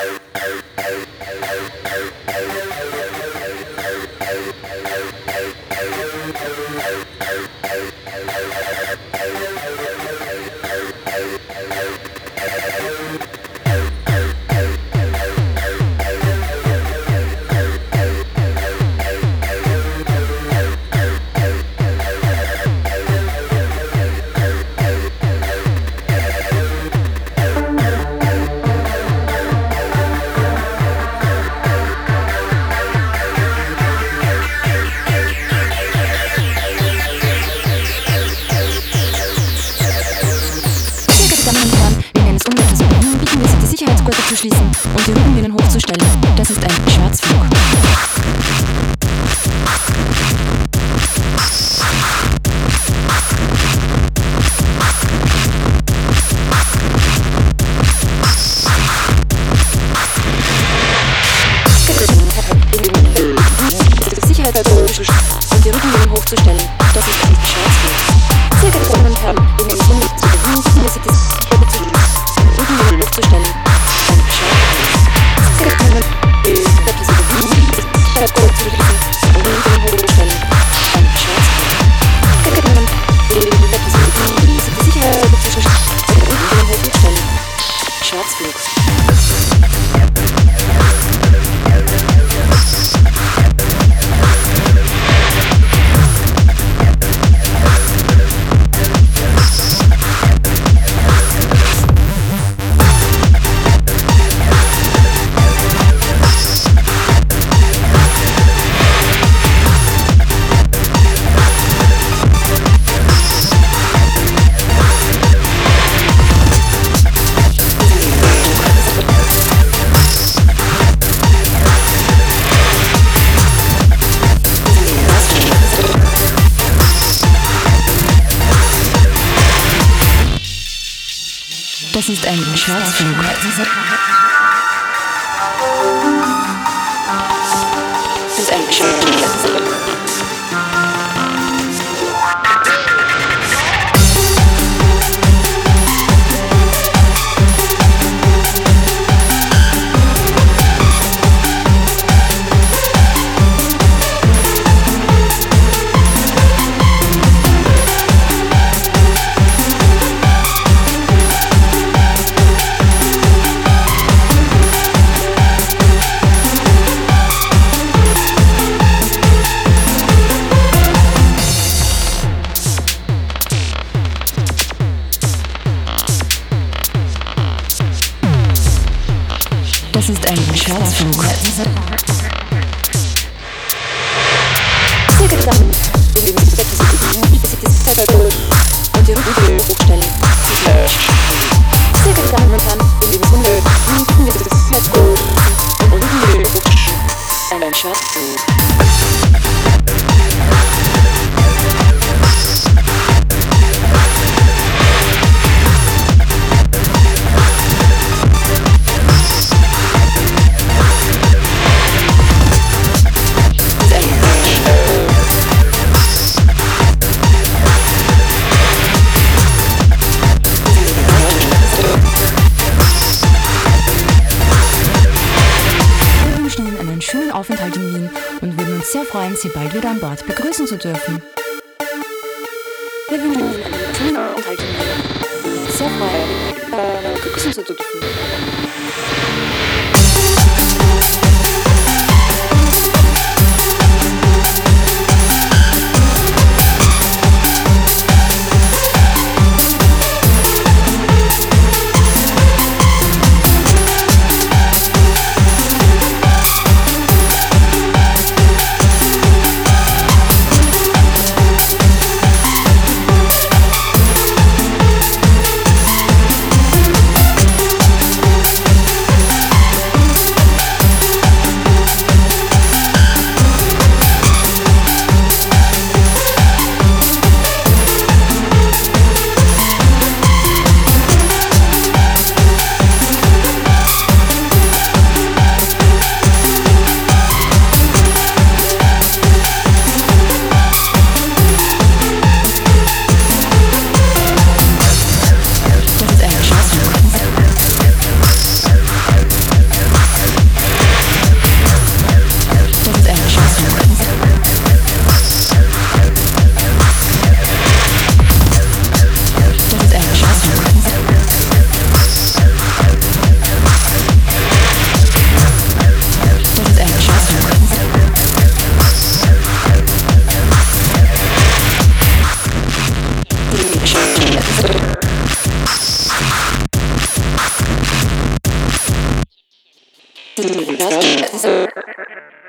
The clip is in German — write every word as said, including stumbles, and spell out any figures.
Und die Rückenlehnen hochzustellen, das ist ein Schwarzflug. Sicherheitsgurt und die Rückenlehnen hochzustellen, das ist ein Schwarzflug. Sehr geehrte Damen und Herren, in der Runde zu bewegen, hier ist es sicher zu Rückenlehnen hochzustellen. Das ist ein Schwarzflug. Das ist ein Schwarzflug. Das ist ein Schwarzflug. Sehr geehrte Damen und die Rückenlehnen hochstellen. Sehr geehrte Damen und Herren, in dem Grunde finden wir das Sicherheitsgurt und Rückenlehnen hochstellen. Ein Schwarzflug. Aufenthalt in Wien und würden uns sehr freuen, Sie bald wieder an Bord begrüßen zu dürfen. Wir wünschen Ihnen einen schönen Aufenthalt in Wien. Sehr freuen, begrüßen zu dürfen. Die